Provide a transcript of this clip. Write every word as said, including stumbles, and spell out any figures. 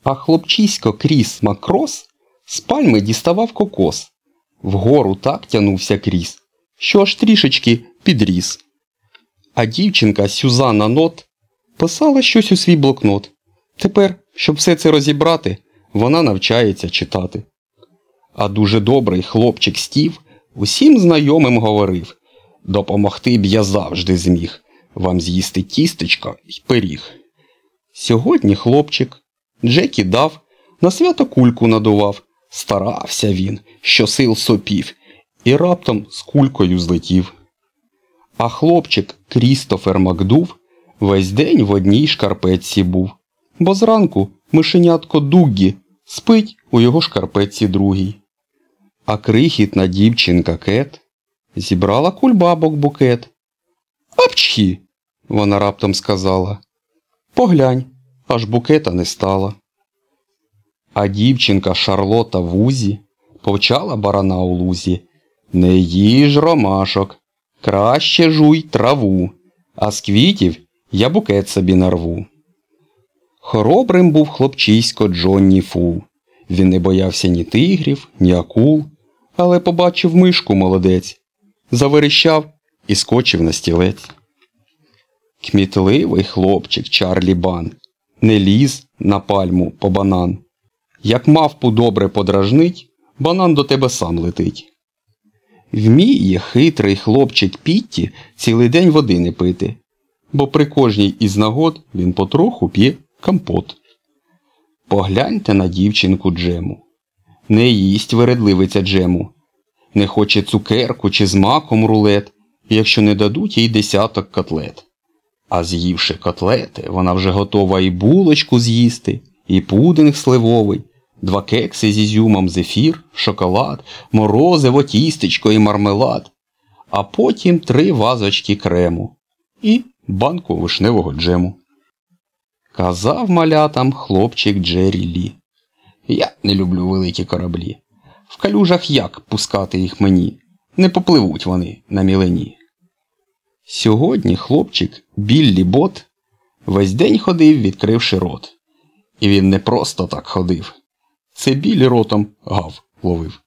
А хлопчисько Кріс Макрос з пальми діставав кокос. Вгору так тянувся Кріс, що аж трішечки підріс. А дівчинка Сюзанна Нот писала щось у свій блокнот. Тепер, щоб все це розібрати, вона навчається читати. А дуже добрий хлопчик Стів усім знайомим говорив: «Допомогти б я завжди зміг вам з'їсти тістечко й пиріг». Сьогодні хлопчик Джекі дав, на свято кульку надував. Старався він, що сил сопів, і раптом з кулькою злетів. А хлопчик Крістофер Макдув весь день в одній шкарпетці був, бо зранку мишенятко Дуггі спить у його шкарпетці другій. А крихітна дівчинка Кет зібрала кульбабок букет. «Апчхі!» – вона раптом сказала. «Поглянь, аж букета не стало». А дівчинка Шарлота Вузі повчала барана у лузі: «Не їж ромашок, краще жуй траву, а з квітів я букет собі нарву». Хоробрим був хлопчисько Джонні Фул. Він не боявся ні тигрів, ні акул, але побачив мишку молодець, заверещав і скочив на стілець. Кмітливий хлопчик Чарлі Бан не ліз на пальму по банан. Як мавпу добре подражнить, банан до тебе сам летить. Вміє хитрий хлопчик Пітті цілий день води не пити, бо при кожній із нагод він потроху п'є компот. Погляньте на дівчинку Джему. Не їсть вередливиця Джему. Не хоче цукерку чи з маком рулет, якщо не дадуть їй десяток котлет. А з'ївши котлети, вона вже готова і булочку з'їсти, і пудинг сливовий, два кекси з ізюмом, зефір, шоколад, морозиво, тістечко і мармелад, а потім три вазочки крему і банку вишневого джему. Казав малятам хлопчик Джері Лі: «Я не люблю великі кораблі. В калюжах як пускати їх мені? Не попливуть вони на мілені». Сьогодні хлопчик Біллі Бот весь день ходив, відкривши рот. І він не просто так ходив. Це Біллі ротом гав ловив.